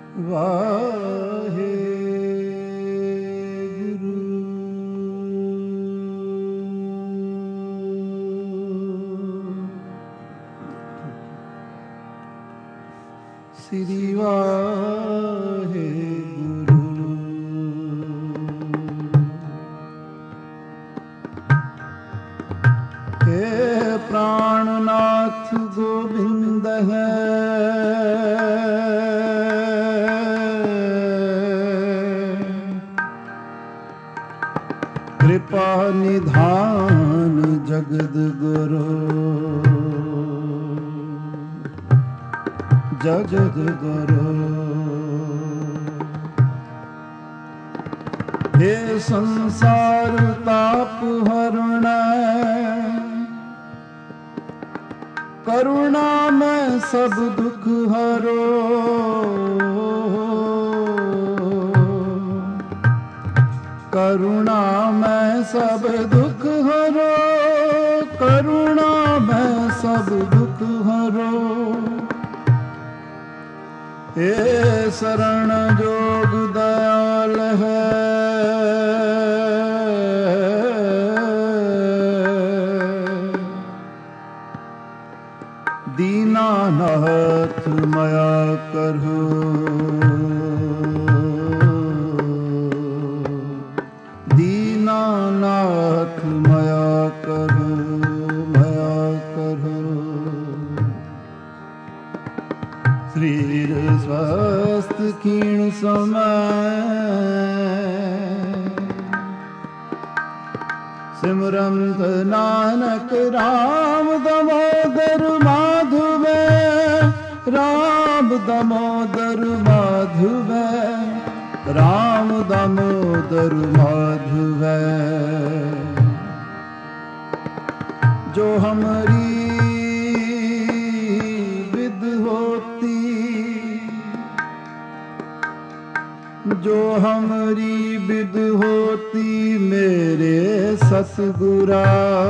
वाहे गुरु। श्री वाहे गुरु। हे प्राणनाथ गोविंद है, कृपा निधान जगद गुरु, जगद गुरु। हे संसार ताप हरण, करुणा में सब दुख हरो। करुणा में सब दुख हरो, करुणा में सब दुख हरो। हे शरण जोग दयाल है, दीनानाथ मया करहु। दीनानाथ मया करहु, मया करहु। शरीर स्वस्थ क्षीण समय, सिमरंत नानक राम दामोदर माधव, राम दामोदर माधव, राम दामोदर माधव। जो हमारी विद होती, जो हमारी विद होती मेरे सतगुरा।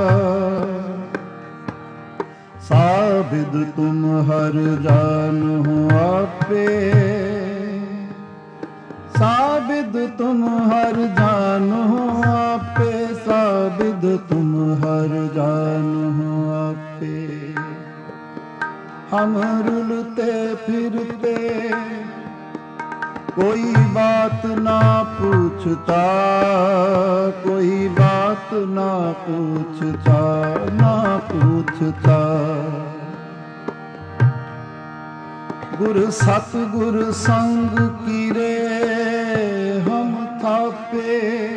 साबिद तुम हर जानो आपे, साबिद तुम हर जानो आपे, साबिद तुम हर जानो आपे। हम रुलते फिरते कोई बात ना पूछता, कोई बात ना पूछता, ना पूछता। गुर सतगुर संग कीरे हम थापे,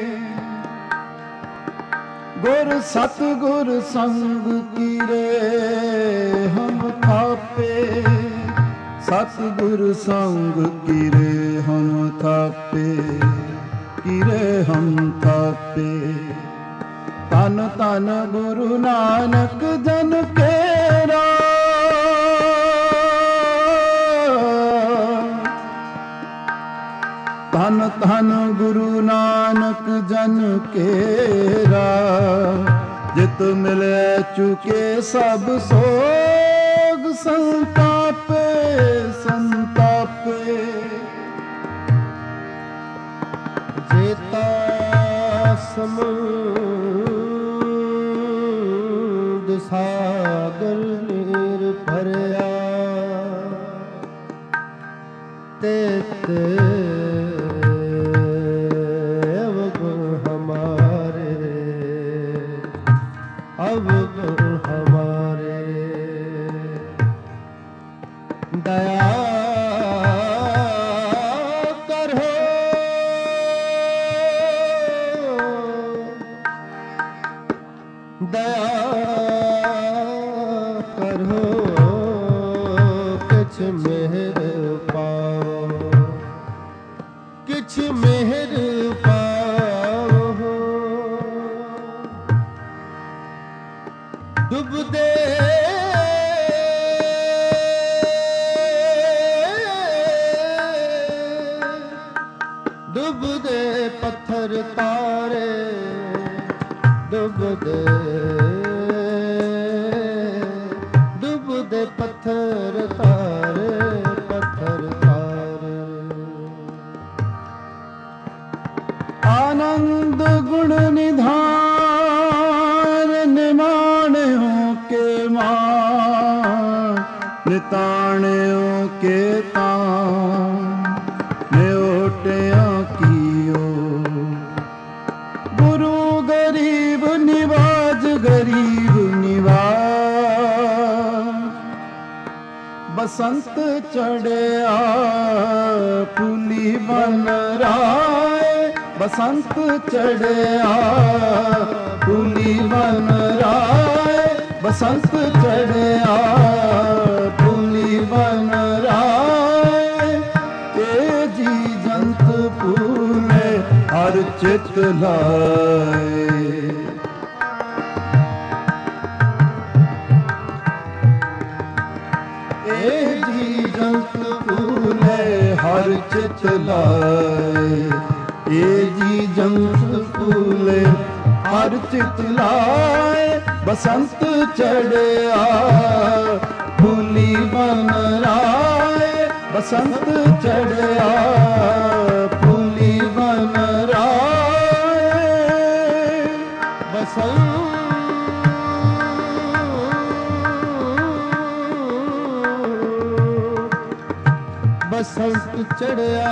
गुर सतगुर संग कीरे हम थापे। सतगुर संग कीरे हम थापे, कीरे हम थापे। तन तन गुरु नानक जन केरा, तन तन गुरु नानक जन केरा। जित मिले चुके सब सोग संतापे, संतापे। जेता समुद्र सागर नीर भरया, तेत अवगुण हमारे, अवगुण हमारे। दया करो, दया करो, किछ मेहर पाओ, किछ मेहर पाओ। डुबदे डुबदे पत्थर तारे, डुबदे डुबदे पत्थर तारे, पत्थर तारे। के तां न्योटियां कियो। गुरु गरीब निवाज गरीब निवाज, बसंत चढ़िया फूली बन राय, बसंत चढ़िया फूली बन राय, बसंत चढ़िया फूली बन राय। ए जी जंत फूले हर चित लाए, ए जी जंत फूले हर चित लाए, ए जी जंत फूले हर चित लाए। बसंत चढ़िया फूली बन राय, बसंत चढ़िया फूली बन राय। बसंत चढ़िया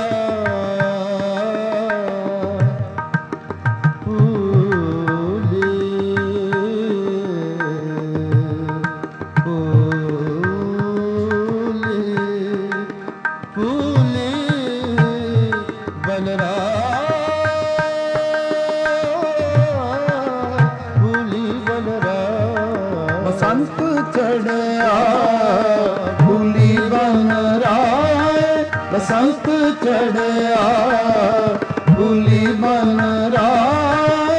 बसंत चढ़िया फूली बन राय, बसंत चढ़िया फूली बन राय।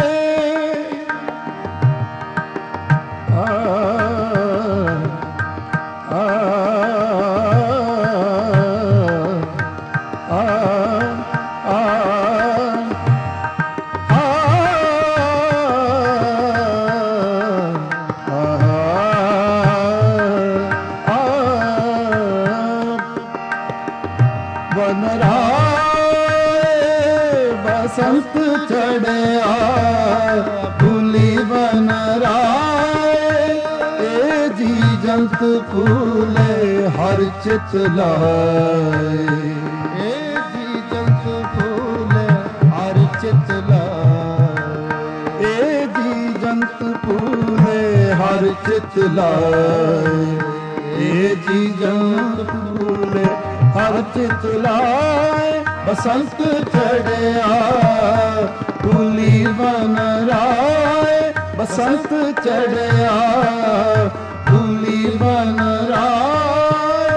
बन राय बसंत चढ़िया फूली बन राय। ए जी जंत फूले हर चित लाए, ए जी जंत फूले हर चित लाए, ए जी जंत फूले हर चित लाए, ए जी जंत फूले हर चित लाए। बसंत चढ़िया फूली बन राय, बसंत चढ़िया फूली बन राय।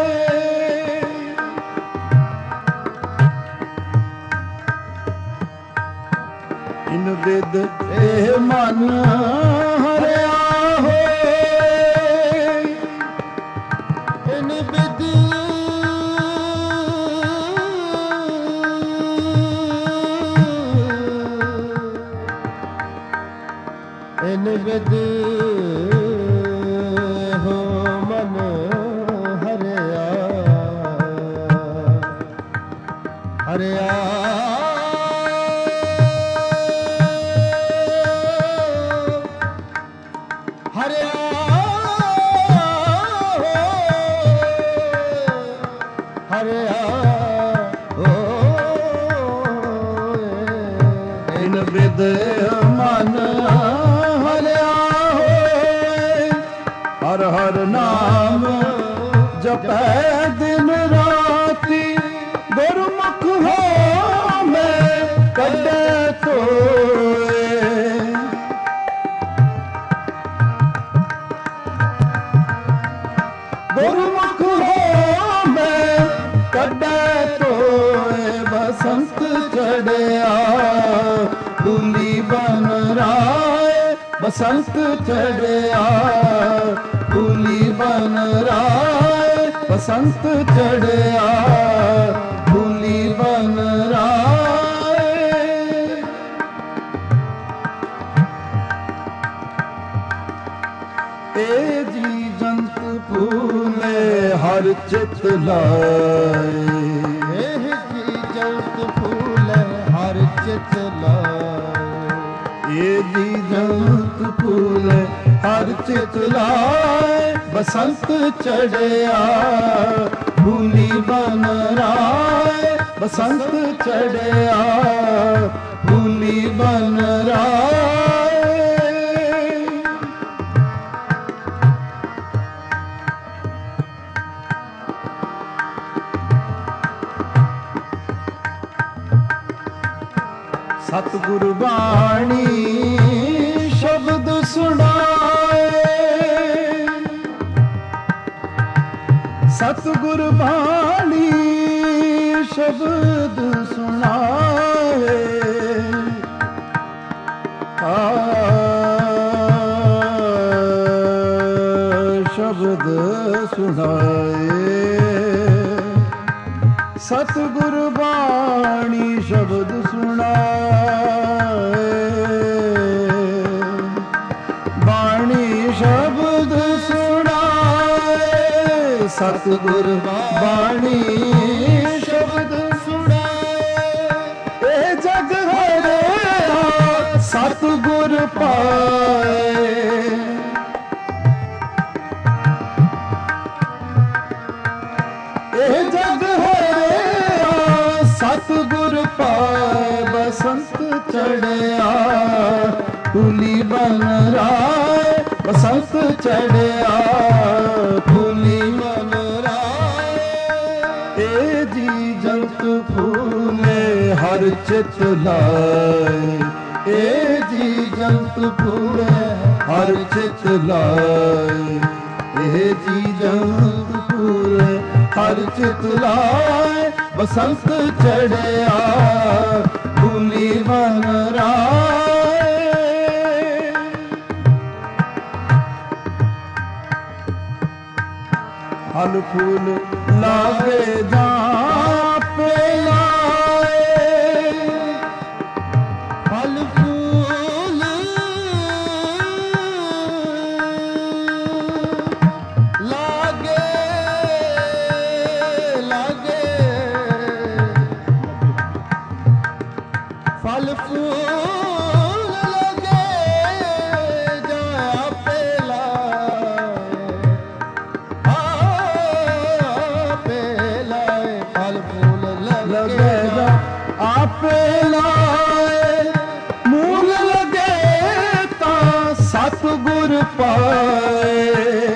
इन विद ए मन हरिया हो, इन विद इन विद हो मन हरिया हरिया। हरिया हरिया इन विद मन हरिया होए, हर हर नाम जपै दिन राती। गुरमुख हो मैं कड्डे तोए, गुरमुख हो मैं कड्डे तोए। बसंत चढ़िया फूली बन राय, बसंत चढ़िया फूली बन राय, बसंत चढ़िया फूली बन राय। ए जी जंत फूले हर चित लाए, ए जी जंत फूले हर चित लाए, ए जी जंत फूले हर चित लाए। ਬਸੰਤ ਚੜਿਆ ਫੂਲੀ ਬਨ ਰਾਏ ਬਸੰਤ ਚੜਿਆ ਫੂਲੀ ਬਨ ਰਾਏ ਸਤਿਗੁਰ ਬਾਣੀ ਸ਼ਬਦ ਸੁਣਾਏ ਸਤਿਗੁਰ ਬਾਣੀ ਸ਼ਬਦ ਸੁਣਾਏ ਸ਼ਬਦ ਸੁਣਾਏ ਸਤਿਗੁਰ ਬਾਣੀ ਸ਼ਬਦ ਸੁਣਾਏ ਬਾਣੀ ਸ਼ਬਦ ਸੁਣਾਏ ਸਤਿਗੁਰ ਬਾਣੀ ਸ਼ਬਦ ਸੁਣਾਏ ਇਹ ਜਗ ਹਰਿਆ ਸਤਿਗੁਰ ਪਾਏ ਇਹ ਜਗ ਹਰਿਆ ਸਤਿਗੁਰ ਪਾਏ ਬਸੰਤ ਚੜਿਆ ਫੂਲੀ ਬਨ ਰਾਏ ਬਸੰਤ ਚੜਿਆ ਫੂਲੀ ਬਨ ਰਾਏ ਇਹ ਜੀ ਜੰਤ ਫੂਲੇ ਹਰ ਚਿਤ ਲਾਏ ਇਹ ਜੀ ਜੰਤ ਫੂਲੇ ਹਰ ਚਿਤ ਲਾਏ ਇਹ ਜੀ ਜੰਤ ਫੂਲੇ ਹਰ ਚਿਤ ਲਾਏ ਬਸੰਤ ਚੜਿਆ ਫੂਲੀ ਬਨ ਰਾਏ ਫਲ ਫੂਲ ਲਾਗੇ ਜਾਪੇ ਲਾਏ ਫਲ ਫੂਲ ਲਾਗੇ ਫਲ ਫੂਲ ਲਗੇ ਜਾਪੇ ਲਾਏ ਆਪੇ ਲਾਏ ਫਲ ਫੂਲ ਲਗੇ ਆਪੇ ਲਾਏ ਮੂਲ ਲਗੇ ਤਾਂ ਸਤਿਗੁਰ ਪਾਏ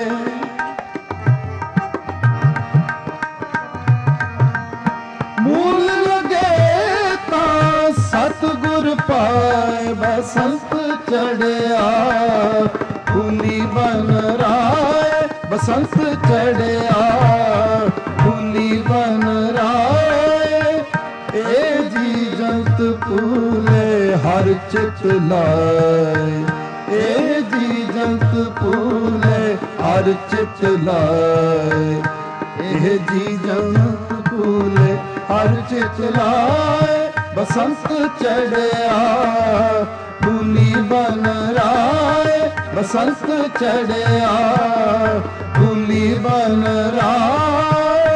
ਮੂਲ ਲਗੇ ਤਾਂ ਸਤਿਗੁਰ ਪਾਏ ਬਸੰਤ ਚੜਿਆ ਫੂਲੀ ਬਨ ਰਾਏ ਬਸੰਤ ਚੜਿਆ ਫੂਲੀ ਬਨ ਰਾਏ ਇਹ ਜੀ ਜੰਤ ਫੂਲੇ ਹਰ ਚਿਤ ਲਾਏ ਇਹ ਜੀ ਜੰਤ ਫੂਲੇ ਹਰ ਚਿਤ ਲਾਏ ਇਹ ਜੀ ਜੰਤ ਫੂਲੇ ਹਰ ਚਿਤ ਲਾਏ ਬਸੰਤ ਚੜਿਆ ਫੂਲੀ ਬਨ ਰਾਏ ਬਸੰਤ ਚੜਿਆ ਫੂਲੀ ਬਨ ਰਾਏ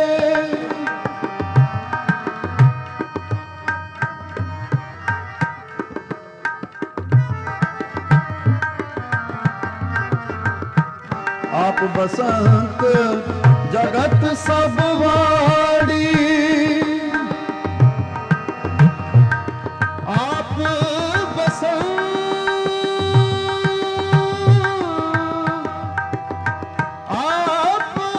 ਆਪ ਬਸੰਤ ਜਗਤ ਸਭ ਵਾੜੀ ਆਪ ਬਸੰਤ ਆਪ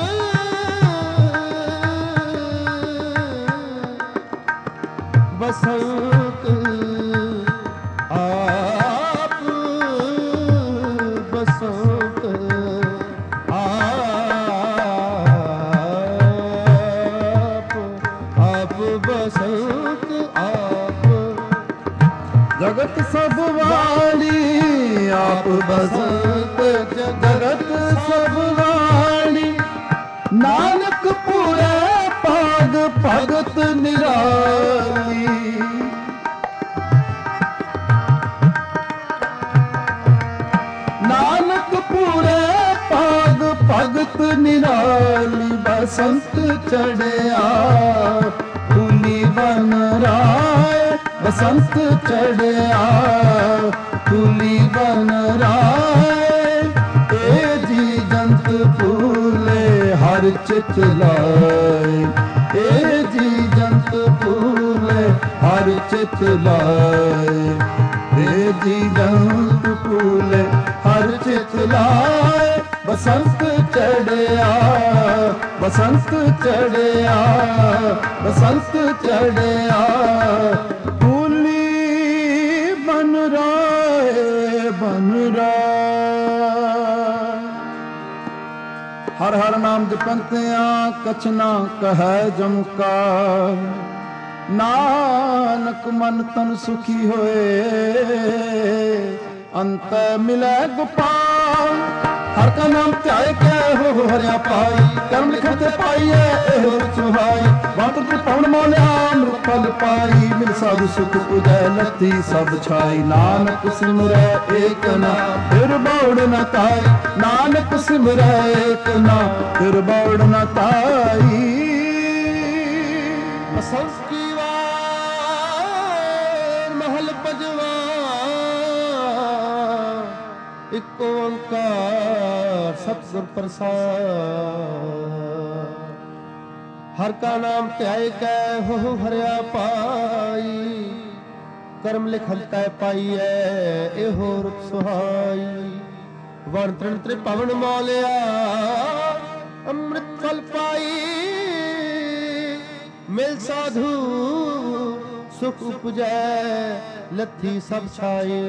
ਬਸੰਤ ਆਪ ਬਸੰਤ ਆਪ ਬਸੰਤ ਆਪ ਜਗਤ ਸਭ ਵਾਲੀ ਆਪ ਬਸੰਤ ਜਗਤ ਸਭ ਵਾਲੀ ਨਾਨਕ ਪੂਰੇ ਪਾਗ ਭਗਤ ਨਿਰਾਲੀ ਨਾਨਕ ਪੂਰੇ ਪਾਗ ਭਗਤ ਨਿਰਾਲੀ ਬਸੰਤ ਚੜਿਆ ਫੂਲੀ ਬਨ ਰਾਏ ਬਸੰਤ ਚੜਿਆ ਫੂਲੀ ਬਨ ਰਾਏ ਇਹ ਜੀ ਜੰਤ चित लाए। ए जी जंत फूले हर चित लाए। ए जी जंत फूले हर चित लाए। बसंत चढ़िया बसंत चढ़िया बसंत चढ़िया फूली बन राए बन राए। हर हर नाम जपंतिया कछ ना कहै जमकार। नानक मन तन सुखी होए अंत मिलै गोपाल। हर का नाम ध्याए कै हो हरिया पाई। कर्म लिखन ते पाईए एहो सुहाई। बात पवन मौलिया अमृत फल पाई। मिल साधु सुख पुजै लथी सब छाई। नानक सिमरै एक नाम फिर बौड़ न ताई। नानक सिमरै एक नाम फिर बौड़ न ताई। बसंत की वार महल पजवा एक ओंकार सतगुर प्रसाद। हर का नाम ध्याय कै हो हरिया पाई। कर्म लिखन तै पाईऐ एहो रुख सुहाई। वण तृण त्रिभवन मौलिया अमृत फल पाई। मिल साधु सुख उपजै लथी सब छाई।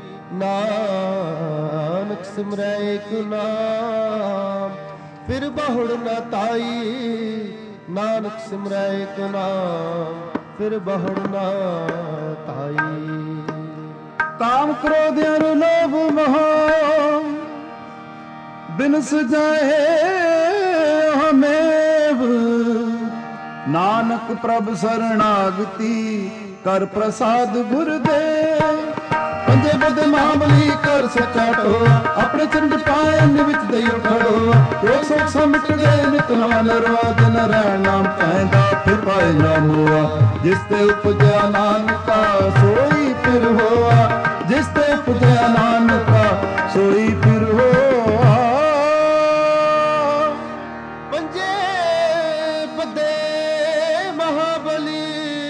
नानक सिमरै एक नाम फिर बहुड़ न ताई। नानक सिमरै एक नाम फिर बहुड़ न ताई। काम क्रोध अर लोभ मोह बिनस जाए हमेव। नानक प्रभ शरणागति कर प्रसाद गुरुदेव। पंजे बदे महाबली कर सचा टोआ। अपने चंड पाए निविच दइयो खड़ोआ। रोग सोग सब मिट गए नित नवा नरवा। दिन रहन नाम पैदा फिर पाए ना मोआ। जिस ते उपजया नानका सोई फिर होआ। जिस ते उपजया नानका सोई फिर होआ। पंजे बदे महाबली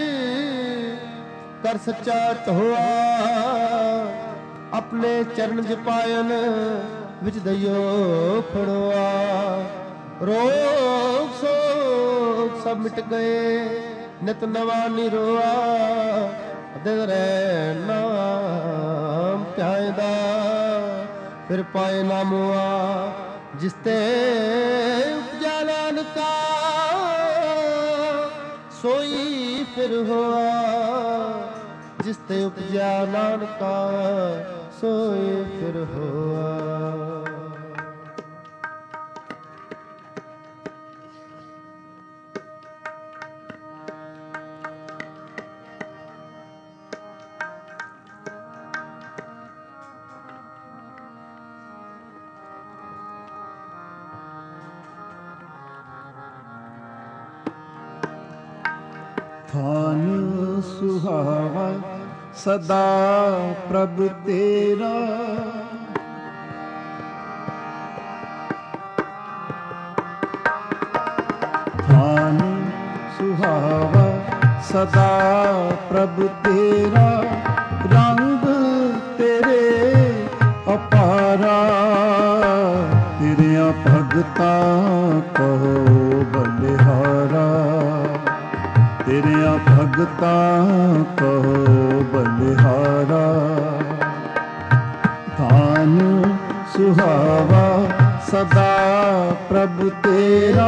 कर सच्चा टोआ। अपने चरण जपायन विच दइयो खड़ोआ। रोग सोग सब मिट गए नित नवा निरोआ। दिल रहन नाम ध्यायदा फिर पाए ना मोआ। जिसते उपजा नानका सोई फिर होआ। जिसते उपजा नानका सोई फिर होआ। थान सुहावा सदा प्रभ तेरा। थान सुहावा सदा प्रभ तेरा। रंग तेरे अपारा। तेरिया भगता कहो बलिहारा। तेरिया भगता कहो बलिहारा। थान सुहावा सदा प्रभु तेरा।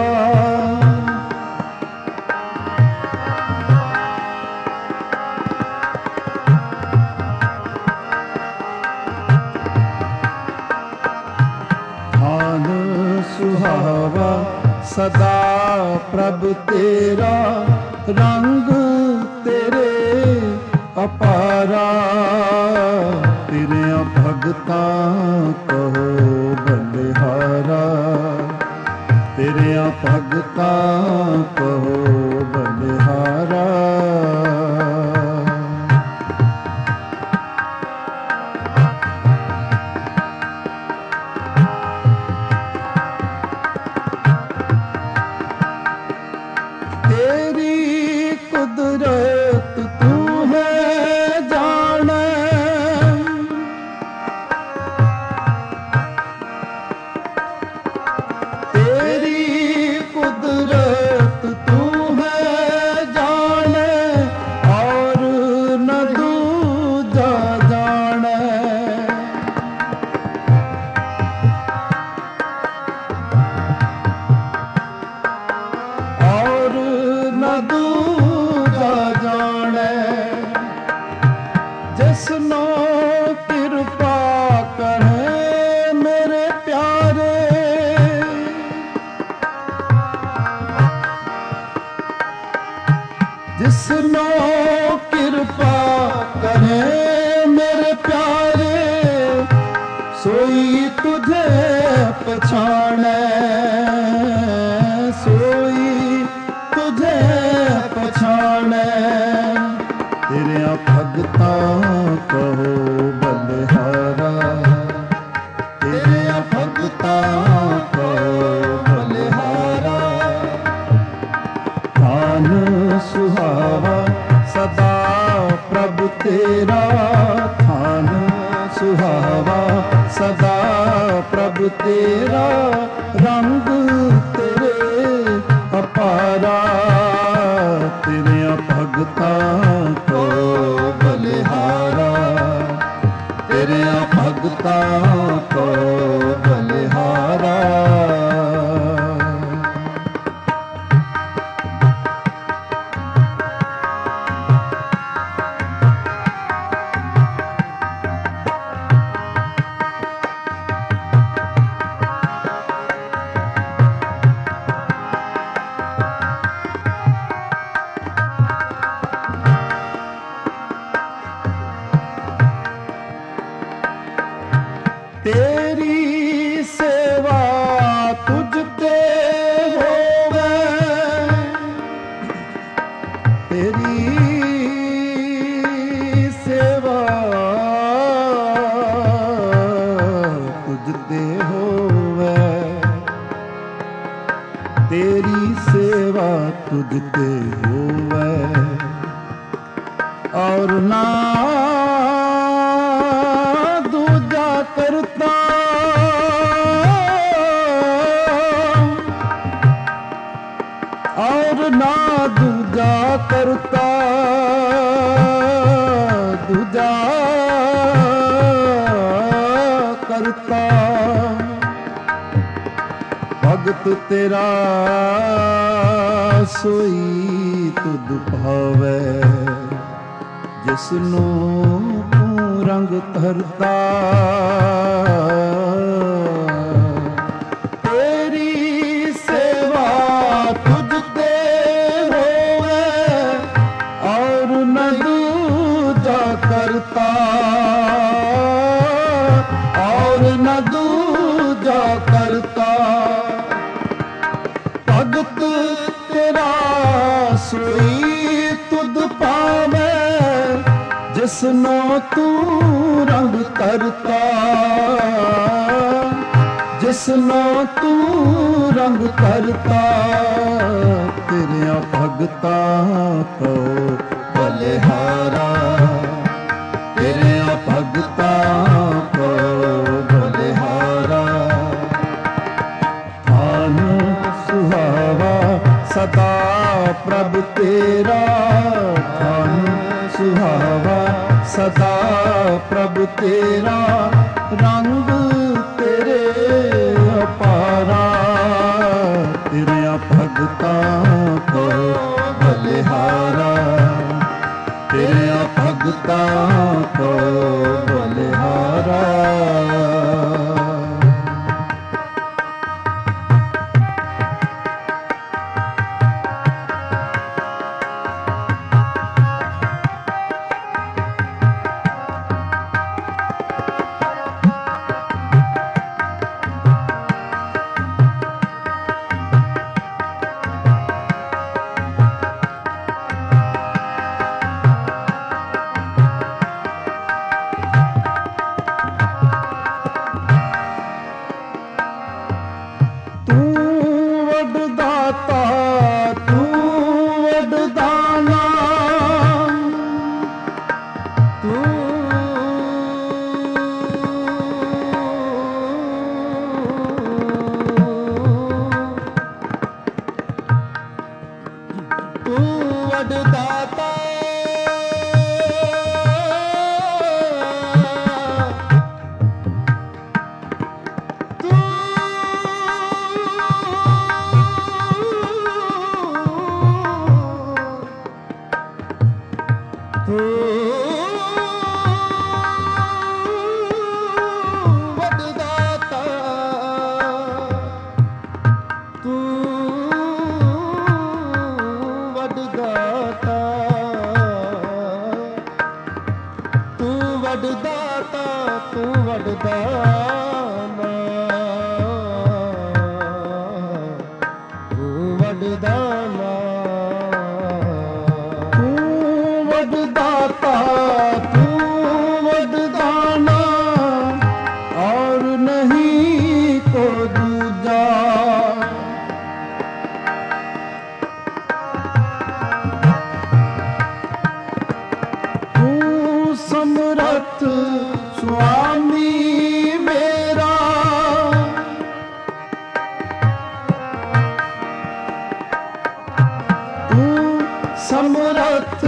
थान सुहावा सदा प्रभु तेरा। रंग तेरे अपारा। तेरिया भगता कहो बलिहारा। तेरिया भगता कहो बलिहारा। ਦੂਜਾ ਜਾਣੈ। ਜਿਸਨੋ ਕਿਰਪਾ ਕਰੇ ਮੇਰੇ ਪਿਆਰੇ, ਜਿਸਨੋ ਕਿਰਪਾ ਕਰੇ ਮੇਰੇ ਪਿਆਰੇ, ਸੋਈ ਤੁਝੇ ਪਛਾਣੈ, ਸੋਈ ਤੁਝੇ ਪਛਾਣੈ। ਤੇਰਿਆਂ ਭਗਤਾਂ ਕਹੋ ਬਲਿਹਾਰਾ, ਤੇਰਿਆਂ ਭਗਤਾਂ ਕਹੋ ਬਲਿਹਾਰਾ। ਧਨ ਸੁਹਾਵਾ ਸਦਾ ਪ੍ਰਭ ਤੇਰਾ, ਧਨ ਸੁਹਾਵਾ ਸਦਾ ਪ੍ਰਭ ਤੇਰਾ। ਰੰਗ ਤੇਰੇ ਅਪਾਰਾ, ਤੇਰਿਆਂ ਭਗਤਾਂ ਕੋ ਬਲਿਹਾਰਾ, ਤੇਰਿਆਂ ਭਗਤਾਂ ਕੋ ਬਲਿਹਾਰਾ। ਤੇਰੀ ਸੇਵਾ ਤੁਝ ਤੇ ਹੋਵੇ, ਤੇਰੀ ਸੇਵਾ ਤੁਝ ਤੇ ਹੋਵੇ, ਤੇਰੀ ਸੇਵਾ ਤੁਝ ਤੇ ਹੋਵੇ। ਔਰ ਨਾ ਦੂਜਾ ਕਰਤਾ, ਔਰ ਨਾ ਦੂਜਾ ਕਰਤਾ, ਦੂਜਾ ਕਰਤਾ। ਭਗਤ ਤੇਰਾ ਸੋਈ ਤੁਧ ਭਾਵੈ, ਜਿਸਨੂੰ ਤੂੰ ਰੰਗ ਧਰਤਾ। ਤੇਰੀ ਸੇਵਾ ਤੁਝ ਤੇ ਹੋਵੇ, ਔਰ ਨ ਦੂਜਾ ਕਰਤਾ, ਔਰ ਨ ਦੂਜਾ ਕਰਤਾ। ਭਗਤ ਤੇਰਾ ਸੋਈ ਤੁਧ ਪਾਵੇ, ਜਿਸਨੋ ਤੂੰ ਰੰਗ ਕਰਤਾ, ਜਿਸਨੋ ਤੂੰ ਰੰਗ ਕਰਤਾ। ਤੇਰਿਆਂ ਭਗਤਾਂ ਕੋ ਬਲਿਹਾਰਾ, ਤੇਰਿਆਂ ਭਗਤਾਂ ਕੋ ਬਲਿਹਾਰਾ। ਧਨ ਸੁਹਾਵਾ ਸਦਾ ਪ੍ਰਭ ਤੇਰਾ, ਧਨ ਸੁਹਾਵਾ ਸਦਾ ਪ੍ਰਭ ਤੇਰਾ। ਰੰਗ ਤੇਰੇ ਅਪਾਰਾ, ਤੇਰਿਆਂ ਭਗਤਾਂ ਕੋ ਬਲਿਹਾਰਾ, ਤੇਰਿਆਂ ਭਗਤਾਂ ਕੋ ਬਲਿਹਾਰਾ। ਵਡਦਾਤਾ, ਤੂੰ ਵਡਦਾਤਾ, ਤੂੰ ਵਡਦਾਨਾ, ਤੂੰ ਵਡਦਾਨਾ, ਤੂੰ ਵਡਦਾਤਾ, ਤੂੰ ਵਡਦਾਨਾ, ਔਰ ਨਹੀਂ ਕੋ ਦੂਜਾ। ਤੂੰ ਸਮਰੱਥ ਸੁਆਮੀ ਮੇਰਾ, ਤੂੰ ਸਮਰੱਥ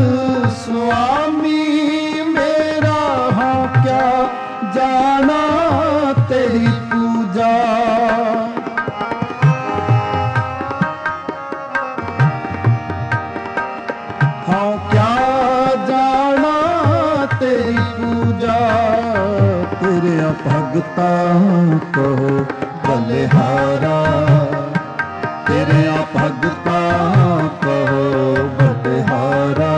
ਸੁਆਮੀ ਮੇਰਾ, ਹਾਂ ਕਿਆ ਜਾਣਾ ਤੇਰੀ ਪੂਜਾ। ਹਾਂ ਕਿਆ ਜਾਣਾ ਤੇਰੀ ਪੂਜਾ। ਤੇਰੇ ਭਗਤਾਂ ਕੋ ਬਲਿਹਾਰਾ, ਤੇਰੇ ਭਗਤਾਂ ਕੋ ਬਲਿਹਾਰਾ।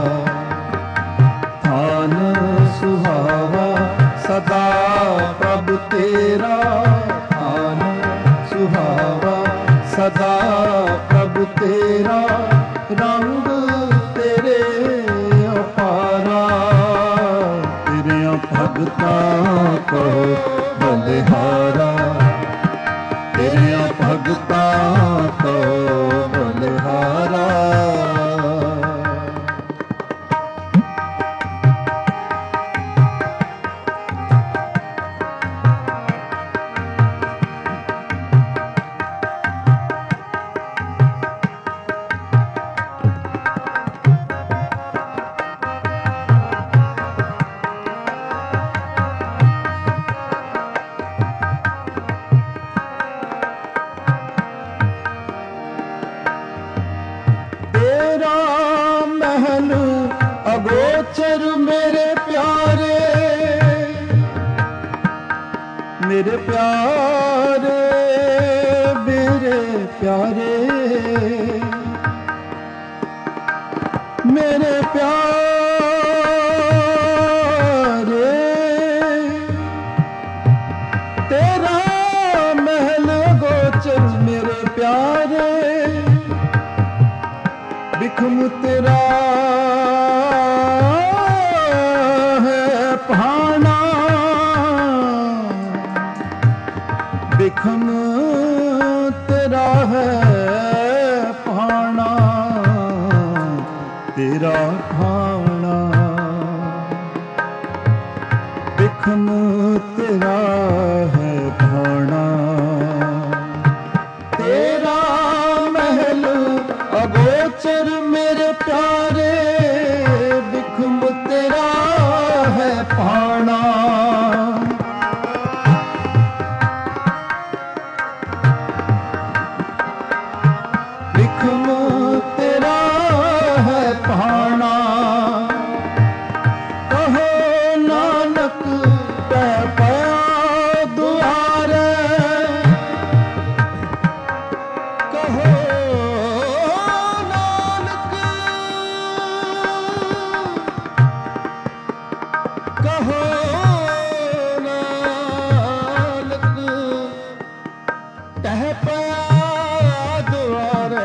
ਥਾਨ ਸੁਹਾਵਾ ਸਦਾ ਪ੍ਰਭ ਤੇਰਾ, ਥਾਨ ਸੁਹਾਵਾ ਸਦਾ ਪ੍ਰਭ ਤੇਰਾ। ਰੰਗ ਤੇਰੇ ਅਪਾਰਾ, ਤੇਰੇ ਭਗਤਾਂ ਕੋ ਬਲਿਹਾਰਾ, ਤੇਰੇ ਭਗਤਾਂ ਕੋ ਬਲਿਹਾਰਾ। ਤੇਰਾ ਮਹਿਲ ਅਗੋਚਰ ਮੇਰੇ ਪਿਆਰੇ, ਮੇਰੇ ਪਿਆਰੇ, ਮੇਰੇ ਪਿਆਰੇ, ਮੇਰੇ ਪਿਆਰੇ। ਤੇਰਾ ਮਹਿਲ ਅਗੋਚਰ ਮੇਰੇ ਪਿਆਰੇ, ਬਿਖਮ ਤੇਰਾ ਹੈ ਭਾਣਾ, ਬਿਖਮ ਤੇਰਾ ਹੈ ਭਾਣਾ, ਤੇਰਾ ਭਾਣਾ। ਬਿਖਮ ਤੇਰਾ ਹੈ ਭਾਣਾ, ਤੇਰਾ ਮਹਿਲ ਅਗੋਚਰ ਮੇਰੇ ਪਿਆਰੇ, ਬਿਖਮ ਤੇਰਾ ਹੈ ਭਾਣਾ। ਬਿਖਮ ਤੇਰਾ ਹੈ ਭਾਣਾ। ਕਹੋ ਨਾਨਕ ਪੈ ਪਿਆ ਦੁਆਰੇ, ਕਹੋ ਕਹੋ ਨਾਨਕ ਕਹਿ ਪਿਆ ਦੁਆਰੇ,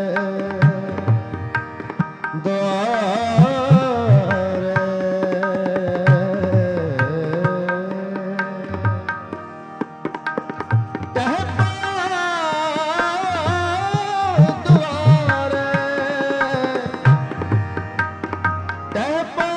ਦੁਆਰੇ। ਕਹਿ ਪਿਆ ਦੁਆਰੇ, ਕਹਿ ਪਿਆ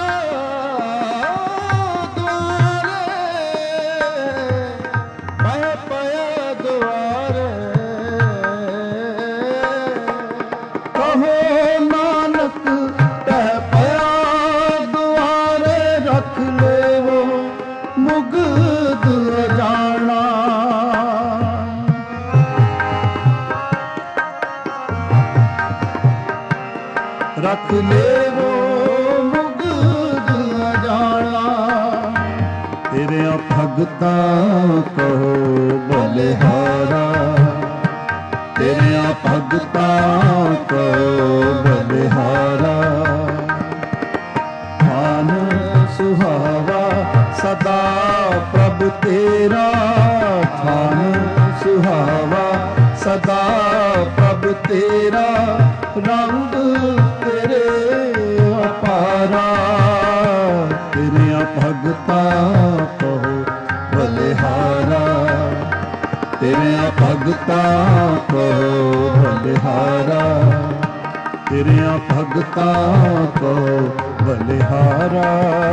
रख लेवो मुगद जाना, तेरे भगता कहो बलिहारा, तेरे भगता कहो तेरा रंग तेरे अपारा तेरे भगता कहो बलिहारा तेरे भगता कहो बलिहारा तेरे भगता कहो बलिहारा।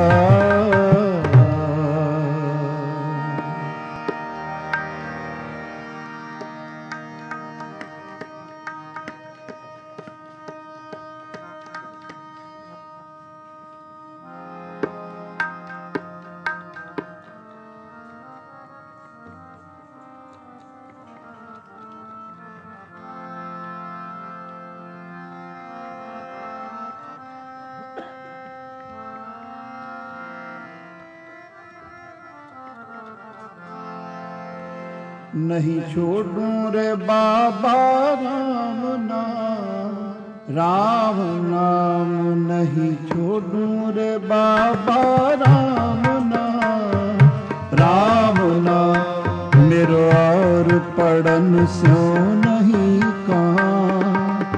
नहीं छोड़ूं रे बाबा राम नाम, राम नाम नहीं छोड़ूं रे बाबा राम नाम, राम नाम मेरो और पढ़न सो नहीं काम,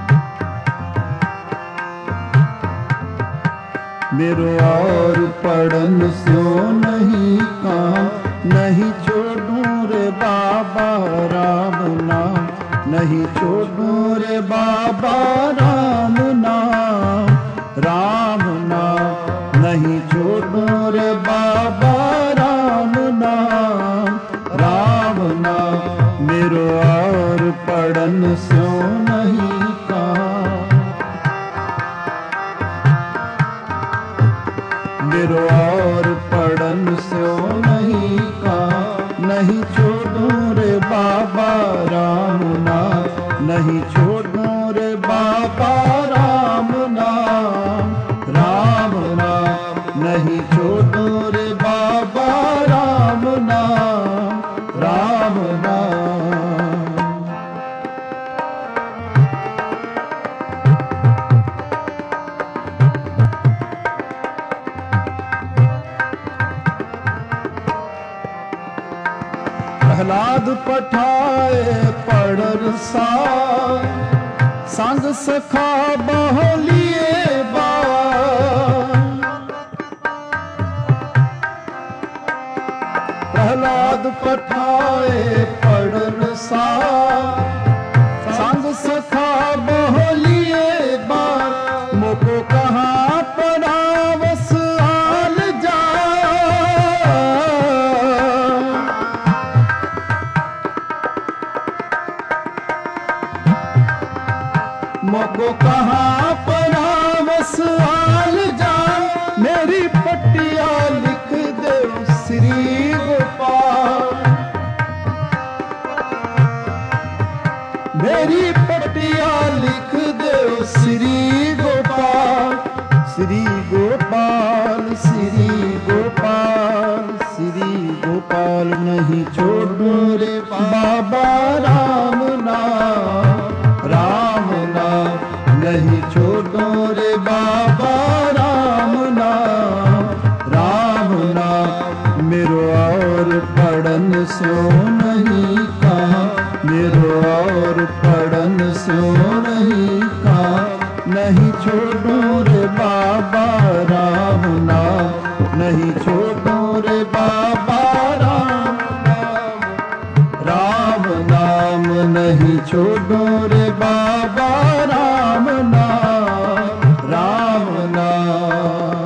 मेरो और पढ़न सो नहीं काम, नहीं छोड़ूं रे बाबा राम नाम, नहीं छोड़ूं रे बाबा राम नाम, राम नाम नहीं छोड़ूं रे बाबा राम नाम, राम नाम मेरो और पढ़न सो नहीं काम, मेरो और पढ़न सो नहीं काम, नहीं छोड़ूं रे बाबा राम नाम, नहीं छोड़ूं रे बाबा राम नाम, राम नाम नहीं छोड़ूं रे बाबा राम नाम, राम नाम। प्रहलाद पठाए पड़र सा, संग सखा बहुलिए बार, प्रहलाद पठाए पड़र सा, संग सखा बहुलिए बार, मोको कहाँ परावस आल जा, मोको कहाँ परावस आल जा, मेरी पट्टिया लिख दे श्री गोपाल, मेरी पट्टिया लिख दे श्री गोपाल, श्री गोपाल श्री गोपाल श्री गोपाल नहीं छोड़ूं रे बाबा राम नाम, राम नाम नहीं छोड़ूं रे बाबा राम नाम, राम नाम मेरो और पढ़न सो नहीं काम, मेरो और पढ़न सो नहीं काम, नहीं छोड़ूं रे बाबा राम नाम, नहीं छोड़ूं रे बाबा राम नाम, राम नाम नहीं छोड़ूं रे बाबा राम नाम, राम नाम।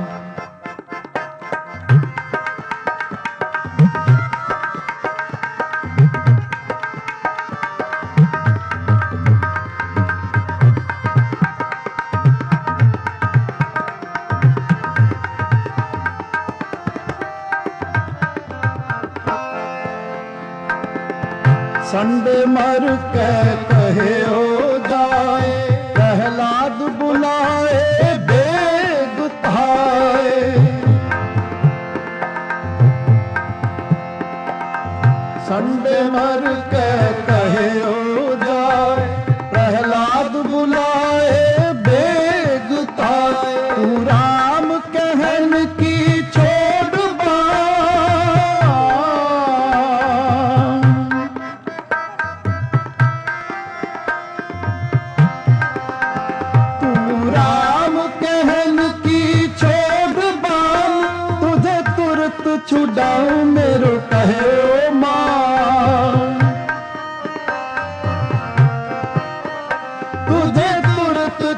संड मर के कहे हो जाए, प्रहलाद बुलाए बेग थाए, संड मर के कहे हो जाए, प्रहलाद बुलाए बेग थाए, तू राम कहन की छोड़ बात,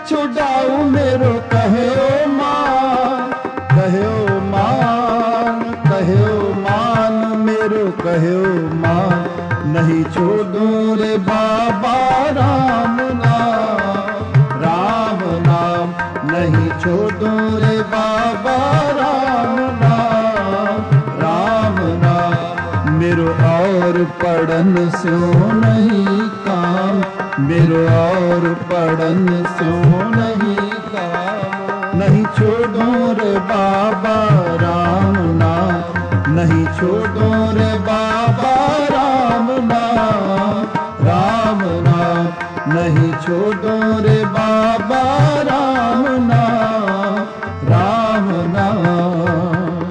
छुड़ाऊ मेरो कहो मान, कहो मान, कहो मान मेरो कहो मान, नहीं छोड़ूं रे बाबा राम नाम, राम नाम नहीं छोड़ूं रे बाबा राम नाम, राम नाम मेरो और पढ़न स्यों नहीं काम, मेरो और पढ़न स्यों नहीं काम, नहीं छोड़ूं रे बाबा राम नाम, नहीं छोड़ूं रे बाबा राम नाम, राम नाम नहीं छोड़ूं रे बाबा राम नाम, राम नाम।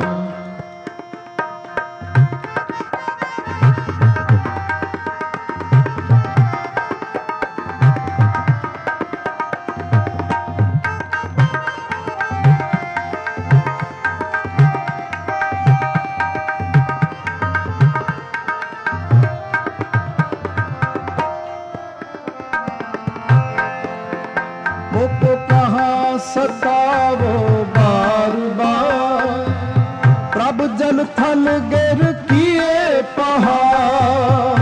मुझको कहाँ सतावो बार बार, प्रभु जल थल गिर किए पहाड़,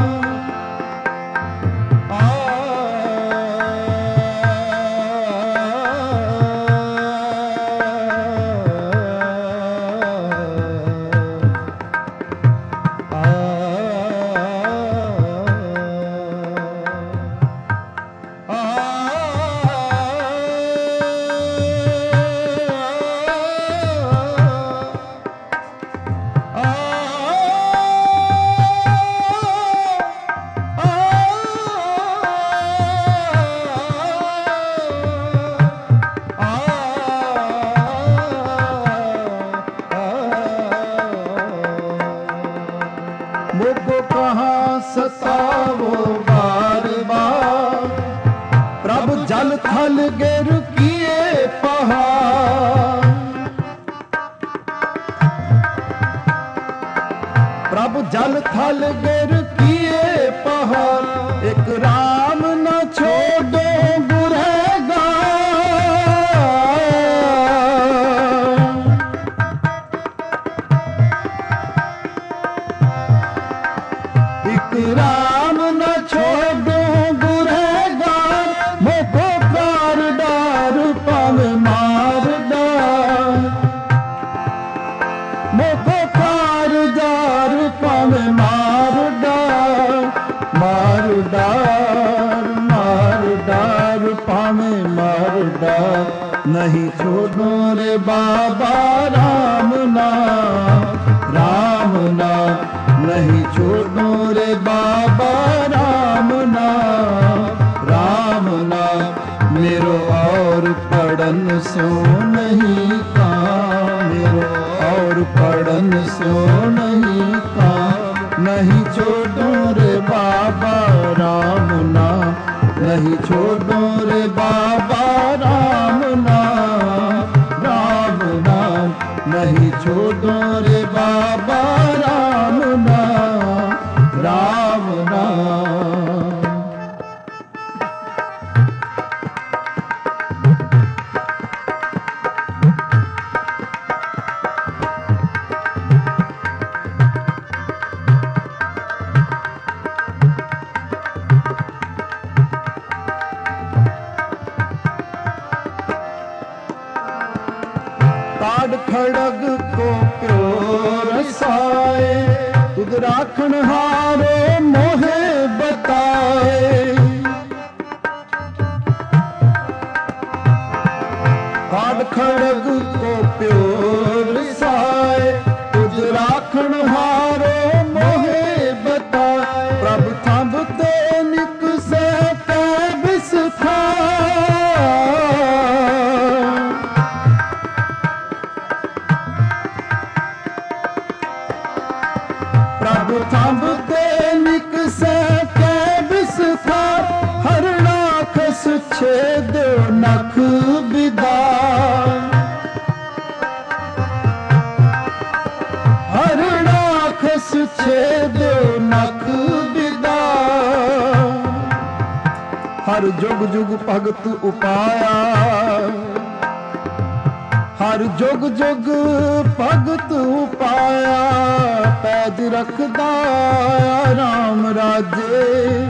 मुझको कहाँ सतावो बार बार, प्रभु जल थल गिर किए पहाड़, प्रभु जल थल गिर किए पहाड़, एक राम न छोड़ो गुरहगार, एक राम न छोड़ो गुरहगार, मुझको कार डार पल मार डार, मुझको कार डार पल मार डार, मार डार, मार डार पामे मार डार, नहीं छोड़ो रे बाबा राम नाम, राम नाम नहीं छोड़ो रे बाबा राम नाम, राम नाम मेरो और पढ़न स्यों नहीं काम, मेरो और पढ़न स्यों नहीं काम, नहीं छोड़ो रे बाबा राम नाम, नहीं छोड़ो रे बाबा राम नाम, राम नाम नहीं छोड़ो रे बाबा राम नाम, राम नाम। ताड़ खड़ग को प्योर साए, तुद राखण हारो मोहे बताए, ताड़ खड़ग को प्योर साए, तुद राखण हारो मोहे बताए, प्रभु थंब ते निक से कै बिसथा, प्रभु थंब ते निक से कै बिसथा, हर नाखस छेद नख विदार, हर नाखस छेद नख विदार, हर जुग जुग भगत उपाया, हर जुग जुग भगत उपाया, पैज रखदा राम राजे।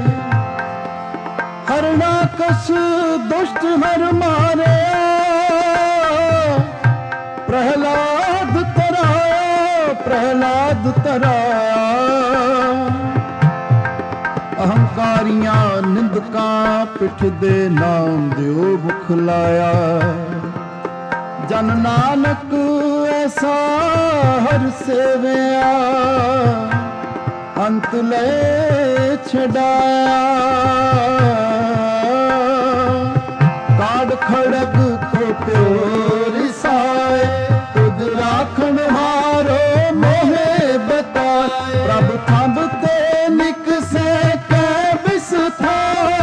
हरना कस दुष्ट हर मारे, प्रहलाद तराया, प्रहलाद तराया। अहंकारियां निंदकां पिठ दे नाम दिओ मुख लाया। जन नानक ऐसा हर सेविया, अंत ले छड़ाया। काड़ खड़ग खोप्यो रिसाए, तुझ राखण हारो मोहे बताए। प्रभ थंब ते निकसे कै बिसथा,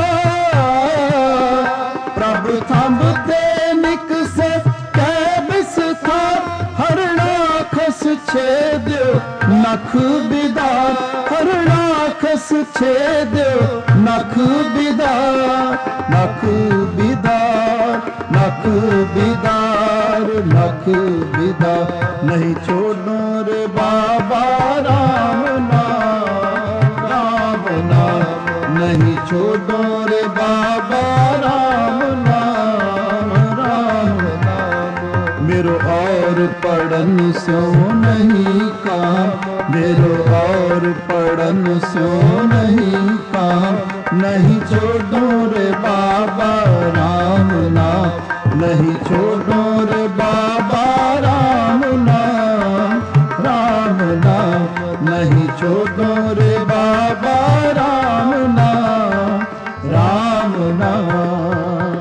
प्रभ थंब ते निकसे कै बिसथा। हरना खस छेद्यो नख बिदार, हरना खस छेद्यो नख बिदार। नख बिदार, नख बिदार, नख बिदार। नहीं छोड़ो रे बाबा राम नाम, राम नाम। नहीं छोड़ो रे बाबा राम नाम, राम नाम। मेरो और पढ़न सो नहीं काम, मेरो और पढ़न सो नहीं काम। नहीं छोड़ो रे बाबा राम नाम, नहीं छोड़ो रे बाबा राम नाम, राम नाम। नहीं छोड़ो रे बाबा राम नाम, राम नाम।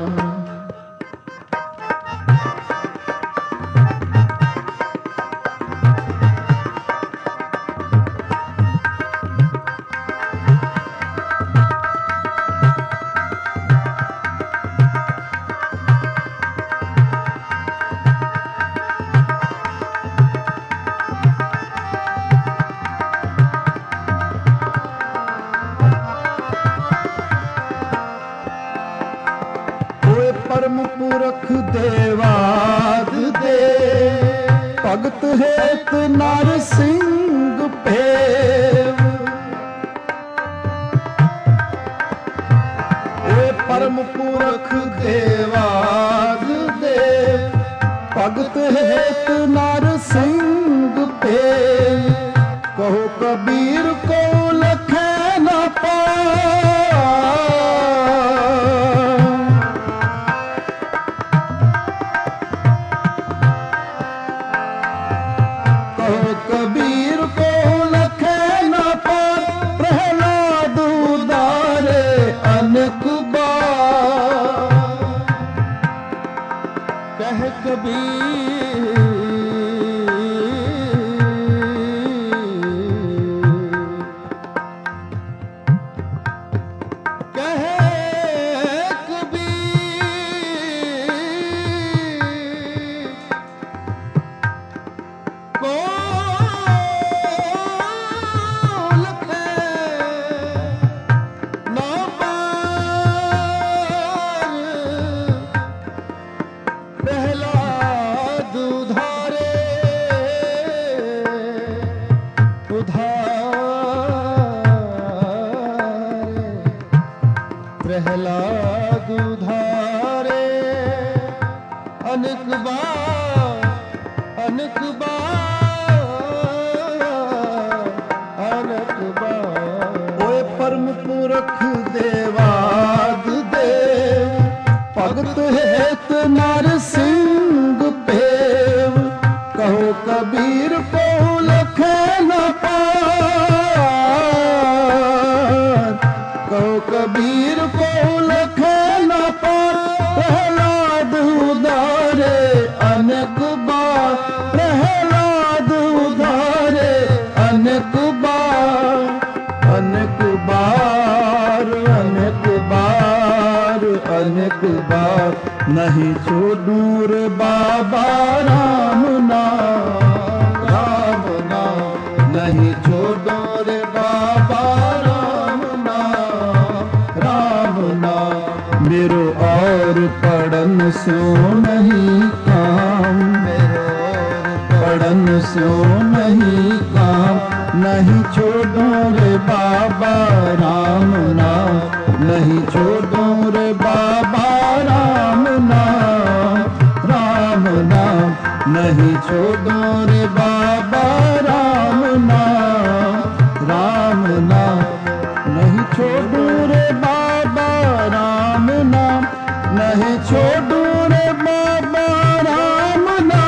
परम पुरख देवाद दे, भगत हेत नर सिंह भेव। ए परम पुरख देवाद दे, भगत हेत नर सिंह भेव। कहो कबीर को लखे न पाए, कबीर को लखे न पार। प्रहलाद उदारे अनेक बार, कह कबीर कह कबीर को प्रहलाद उधारे अनेक बार, अनेक बार, अनेक बार। ओए परम पुरख देवाद देव, भगत हेत नर सिंह भेव। कहो कबीर को लखे न पार, कहो कबीर को लखे न पार। प्रहलाद उदारे अनेक बार, प्रहलाद उदारे अनेक बार, अनेक बार, अनेक बार, अनेक बार। नहीं छोड़ू रे बाबा राम नाम, राम नाम। नहीं छोड़ो रे बाबा राम नाम, राम नाम। स्यों नहीं काम, पढ़न स्यों नहीं काम। नहीं छोड़ो रे बाबा राम नाम, नहीं छोड़ो रे बाबा राम नाम, राम नाम। नहीं छोड़ो रे बाबा राम नाम, राम नाम। नहीं छोड़ो रे बाबा राम नाम, नहीं छोड़ो रे बाबा राम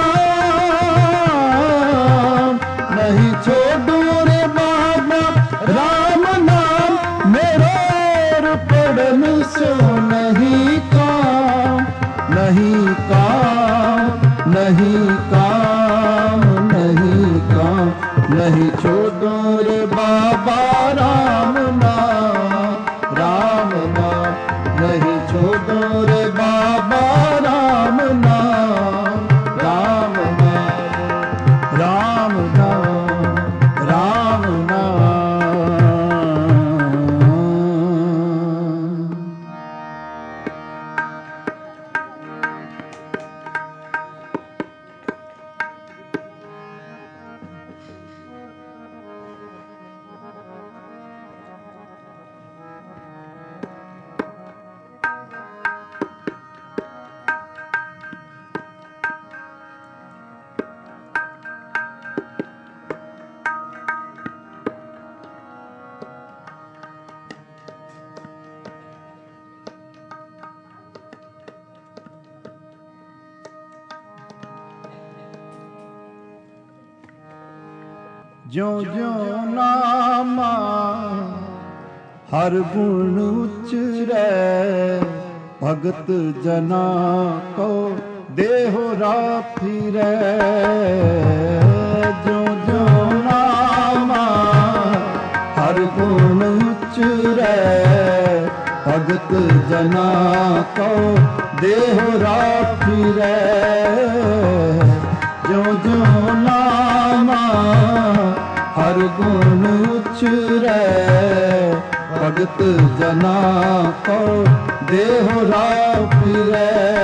नाम, नहीं छोड़ो रे बाबा राम नाम। मेरो पढ़न सो नहीं काम, नहीं काम, नहीं काम, नहीं काम। नहीं छोड़ो रे बाबा राम नाम, राम नाम। नहीं छोड़ो रे बाबा राम नाम, राम नाम, राम नाम, राम नाम। ज्यों ज्यों नामा हर गुण उचरै, भगत जना को देहो रा फिरै। ज्यों ज्यों नामा हर गुण उचरै, भगत जना को देहो रा फिरै। ज्यों ज्यों नामा हर गुण उचरै, भगत जना को देहो रा फिरै।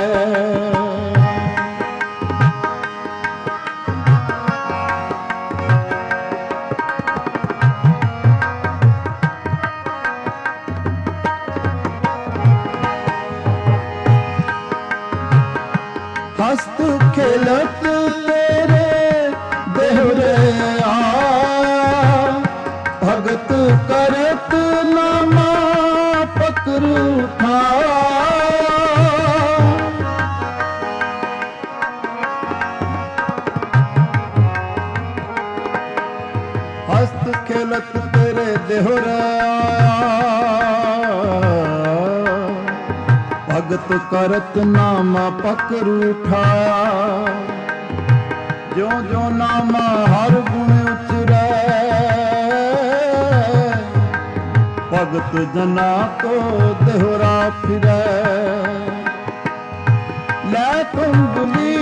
हस्त खेलत तेरे देहरे भगत करत नामा पकड़ उठा। हस्त खेलत तेरे देहरे भगत करत नामा पकड़ उठाया। ज्यों ज्यों नामा हर गुण उचरै, भगत जना को देहरा फिरै। लै कुंडली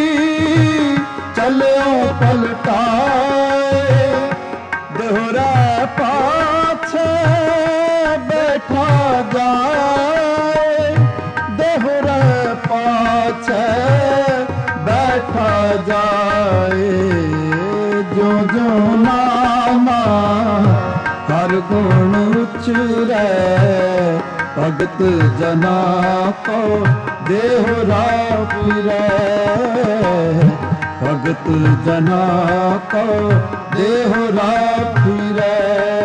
चलो पलटाए, देहरा पाछे बैठा जाए, देहरा पाछे बैठा जाए। ज्यों ज्यों नामा हर गुण उचरै, भगत जना को देहरा फिरै। भगत जना को देहरा फिरै,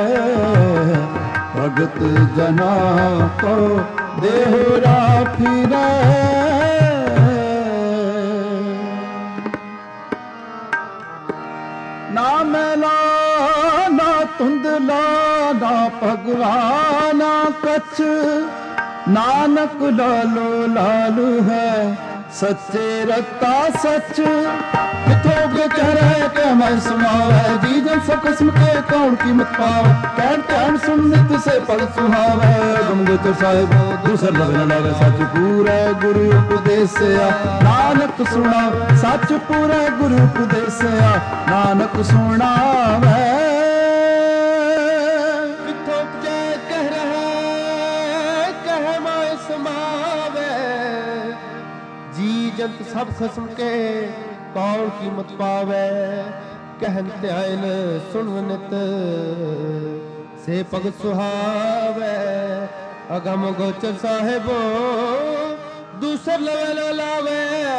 भगत जना को देहरा फिरै। ना मैला ना धुंधला ना भगवाना कछ, नानक लालो लालू है सच्चे रत्ता सच। किथों के चेहरे के मैं सुनावे, जी जन सब किस्म के कौन कीमत पावे। कहन कहन सुन नित से पल सुहावे, गुम गोचर साहिब दूसर लग न लागे। सच पूरे गुरु उपदेश नानक सुना, सच पूरे गुरु उपदेश नानक सुनावे। किथों के कह रहे कह मैं समावे, जंत सब खसम के कौन कीमत पावे कहन ध्यान सुन नित से भगत सुहावे अगम गोचर साहिबो दूसर लवे न लावे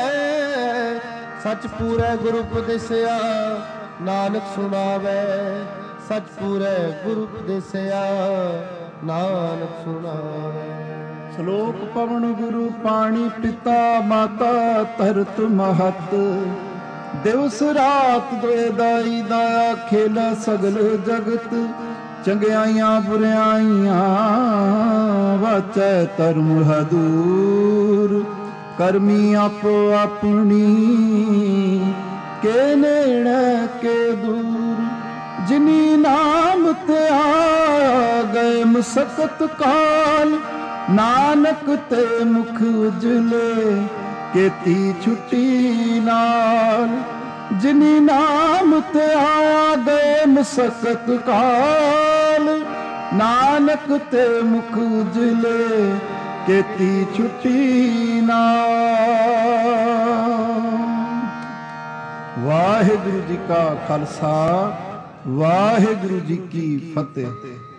सच पूरे गुरु उपदेसिया नानक सुनावे सच पूरे गुरु उपदेसिया नानक सुनावे। ਸ਼ਲੋਕ ਪਵਨ ਗੁਰੂ ਪਾਣੀ ਪਿਤਾ ਮਾਤਾ ਧਰਤ ਮਹਤ ਦਿਵਸ ਰਾਤ ਦੋਏ ਦਾਈ ਦਾਇਆ ਖੇਲਾ ਸਗਲ ਜਗਤ ਚੰਗਿਆਈਆਂ ਬੁਰਿਆਈਆਂ ਵਾਚੈ ਧਰਮ ਹਦੂਰ ਕਰਮੀ ਆਪੋ ਆਪਣੀ ਕੇ ਨੇੜੇ ਕੇ ਦੂਰ ਜਿਨੀ ਨਾਮ ਤੇ ਆ ਗਏ ਮਸਕਤ ਕਾਲ ਨਾਨਕ ਤੇ ਮੁਖ ਉਜਲੇ ਕੀਤੀ ਛੁੱਟੀ ਨਾਲ ਜਿਨੀ ਨਾਮ ਤੇ ਆ ਗਏ ਮਸਕਤ ਕਾਲ ਨਾਨਕ ਤੇ ਮੁਖ ਉਜਲੇ ਕੀਤੀ ਛੁੱਟੀ ਨਾਲ। ਵਾਹਿਗੁਰੂ ਜੀ ਕਾ ਖਾਲਸਾ ਵਾਹਿਗੁਰੂ ਜੀ ਕੀ ਫਤਿਹ।